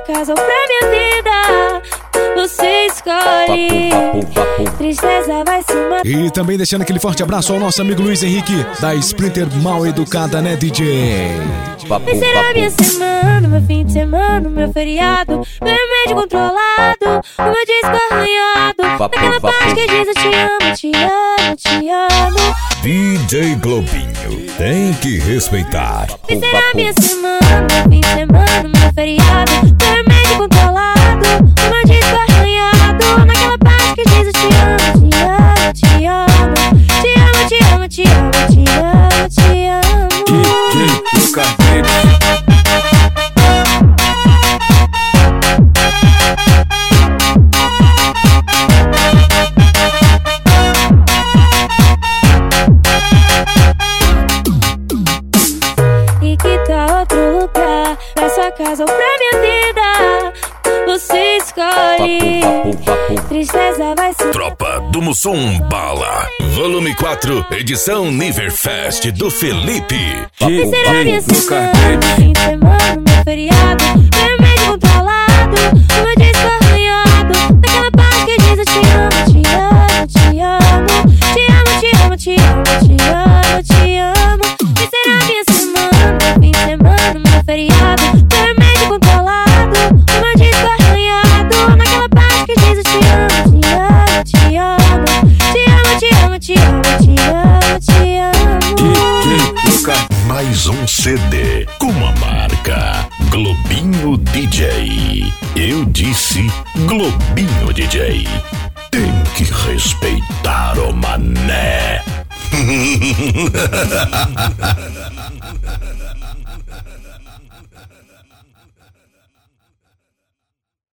casa ou pra minha vida, você escolhe. Tristeza vai se matar. E também deixando aquele forte abraço ao nosso amigo Luiz Henrique, da Sprinter Mal Educada, né, DJ? Vai ser a minha semana, meu fim de semana, meu feriado, meu remédio controlado, o meu disco arranhado, naquela parte que diz eu te amo, te amo, te amo. DJ Globinho tem que respeitar. Vai ser a minha semana, meu fim de semana, meu feriado, meu remédio controlado, o meu disco arranhado, naquela parte que diz eu te amo, te amo, te amo, te amo, te amo, te amo, te amo, te amo. E que tal outro lugar, pra sua casa ou pra minha vida, você escolhe. Tristeza vai se... Tropa do Mussum Bala, volume 4, edição Niverfest do Felipe. Vai ser a minha semana, meu fim de semana, meu feriado, meu remédio controlado, o meu disco arranhado, naquela parte que diz eu te amo, te amo, te amo, te amo, te amo, te amo, te amo, te amo. Vai ser a minha semana, meu fim de semana, meu feriado, meu remédio controlado, o meu disco arranhado, naquela parte que diz eu te amo, te amo, te amo, te amo, te amo, te amo, te amo, te amo. Mais um CD com a marca Globinho DJ. Eu disse Globinho DJ. Tem que respeitar o mané.